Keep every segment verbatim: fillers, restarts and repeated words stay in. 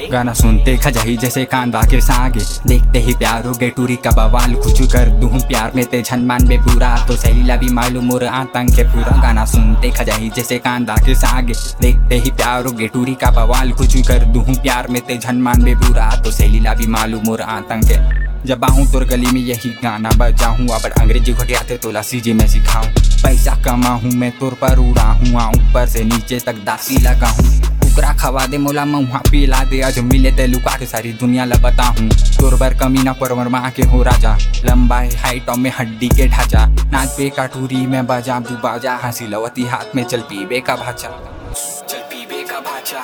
गाना सुनते खजाही जैसे कांदा के सागे, देखते ही प्यार हो गए टूरी का बवाल। कुछ कर दूं प्यार में ते झनमान बे पूरा, तो सलीला भी मालूम मोर आतंक है पूरा। गाना सुनते खजाही जैसे कांदा के सागे, देखते ही प्यार हो गए टूरी का बवाल। कुछ कर दूं प्यार में ते झनमान बे पूरा, तो सलीला भी मालूम मोर आतंक है। जब आऊँ तोर गली में यही गाना बजाऊँ, अब अंग्रेजी घटियाते तोला सीजे में सिखाऊँ। पैसा कमाऊँ मैं तोर पर उड़ाऊँ, ऊपर से नीचे तक दासी लगाऊँ। कुकरा खवा दे मोला मऊहा पिला दे, आज मिले ते लुका के सारी दुनिया ला बताऊँ। तोर बर कमीना परवर माँ के हो राजा, लंबाई हाइट में हड्डी के ढांचा। नाच पे काटूरी में बजा दू बाजा, हंसी लवती हाथ में चल पीबे का भाचा, चल पीबे का भाचा।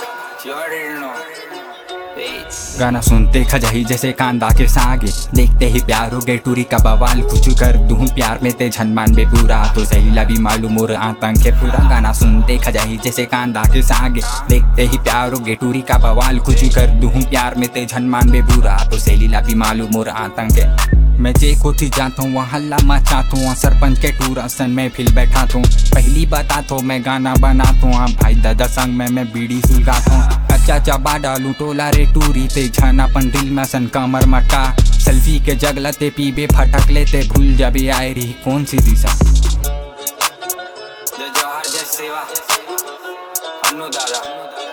गाना सुनते खजाही जैसे कांदा के सागे, देखते ही प्यार हो गए टूरी का बवाल। कुछ कर दूं प्यार में ते झनमान बे पूरा, तो सलीला भी मालूम मोर आतंक है पूरा। गाना सुनते खजाही जैसे कांदा के सागे, देखते ही प्यार हो गए टूरी का बवाल। कुछ कर दूं प्यार में ते झनमान बे पूरा, तो सलीला भी मालूम मोर आतंक है। मैं जे कोठी जाता हूँ वहाँ हल्ला मचाता हूँ, सरपंच के टूरा सन में फिर बैठा हूँ। पहली बताता हूँ मैं गाना बनाता हूँ, भाई दादा संग में मैं बीड़ी सुलगाता हूँ। अच्छा चबा डालू टोला रे टूरी ते झनापन दिल में सन कमर मटका। सेल्फी के जगलते पीबे फटक लेते, भूल जाबे आए रही कौन सी दिशा। जय जवाहर जय सेवा अन्नू दादा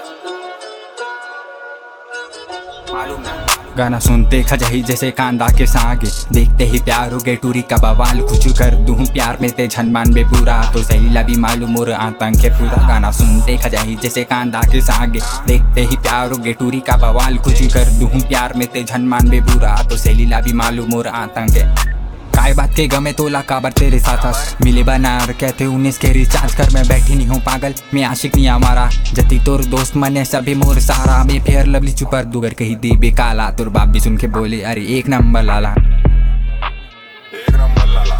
मालूम ना। गाना सुनते खजाही जैसे कांदा के सागे, देखते ही प्यार हो गए टूरी का बवाल। कुछ कर दूं प्यार में ते झनमान बे पूरा, तो सलीला भी मालूम मोर आतंक है पूरा। गाना सुनते खजाही जैसे कांदा के सागे, देखते ही प्यार हो गए टूरी का बवाल। कुछ कर दूं प्यार में ते झनमान बे पूरा, तो सलीला भी मालूम मोर आतंक है। काय बात के गमे तोला काबर तेरे साथ मिले बनार, कहते उन्नीस के रिचार्ज कर। मैं बैठी नहीं हूँ पागल, मैं आशिक नहीं हमारा। जति तोर दोस्त मने सभी मोर सारा, मैं फेयर लवली चुपर दुगर कही दी बेकाला। तोर बाप भी सुन के बोले अरे एक नंबर लाला, एक नंबर लाला।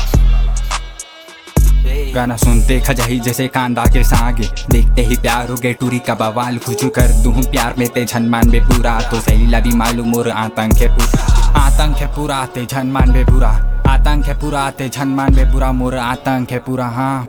गाना सुनते खजाही जैसे कांदा के सागे, देखते ही प्यार हो गए टूरी का बवाल। कुछ कर दूं प्यार में ते झनमान बे पूरा, तो सलीला भी मालूम मोर आतंक है पूरा। आतंक है पूरा ते झनमान बे पूरा, आतंक है पूरा ते झनमान बे पूरा, मोर आतंक है पूरा। हाँ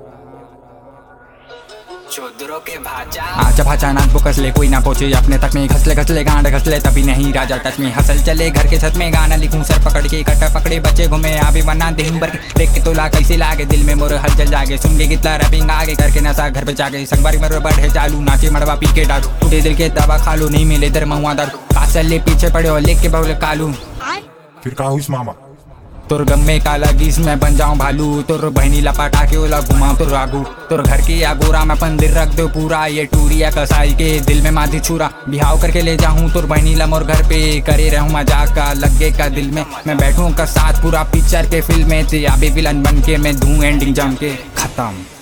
चोदरों के भाचा आजा भाचा नाच बोकस ले, कोई ना पहुंचे अपने तक में। घसले घसले गांड घसले तभी नहीं राजा टच में। हसल चले घर के छत में, गाना लिखूं सर पकड़ के। कट्टा पकड़े बच्चे घूमे आबे बना दिन भर, देख के तोला कैसे लागे दिल में मोर हलचल जागे। सुन के कितना रबिंग आगे करके नशा घर पे जाके। संगवारी मर बढ़े चालू, नाचे मड़वा पी के डालू। टूटे दिल के दवा खा लो, नहीं मिले दर महुआ दारू। कासल ले पीछे पड़े और लेके बहुल कालू, फिर कहा हुई मामा तोर गम में काला गीस में बन जाऊं भालू। तोर बहनी लपाटा के ओला घुमाऊं तोर आगू। तोर घर के आगोरा में पंदिर रख दो पूरा, ये टूरिया कसाई के दिल में माधी छुरा। बिहाव करके ले जाऊं तोर बहनी ला मोर घर पे, करे रहूं मजाक का लगे का दिल में। मैं बैठूं का साथ पूरा पिक्चर के फिल्म में, ते आबे विलन बन के मैं दूं एंडिंग जम के खत्म।